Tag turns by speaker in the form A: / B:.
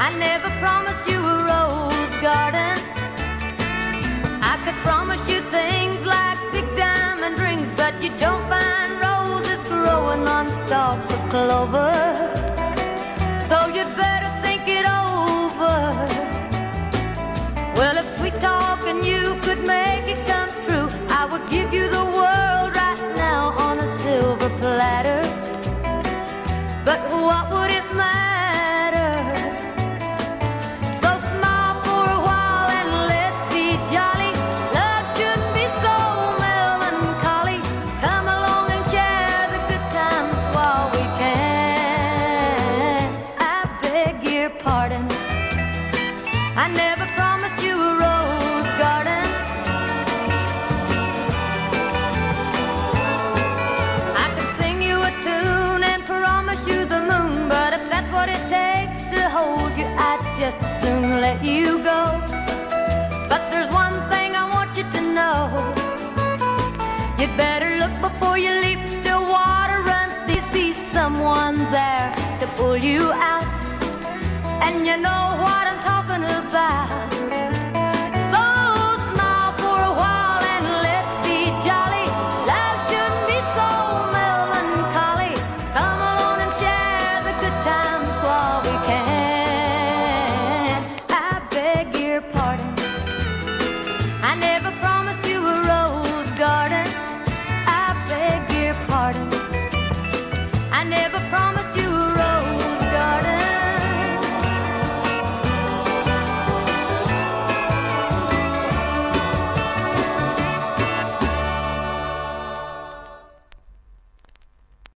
A: I never promised you a rose garden. I could promise you things like big diamond rings, but you don't find roses growing on stalks of clover. So you'd better think it over. Well, if sweet talking you could make it come true, I would give you the world right now on a silver platter. But what would it matter? So smile for a while and let's be jolly. Love shouldn't be so melancholy. Come along and share the good times while we can. I beg your pardon, I never promised you a rose garden. I could sing you a tune and promise you the moon, but if that's what it takes to hold you, I'd just as soon let you go. But there's one thing I want you to know. You'd better look before you leap. Still water runs deep. Be someone there to pull you out. And you know what I'm talking about.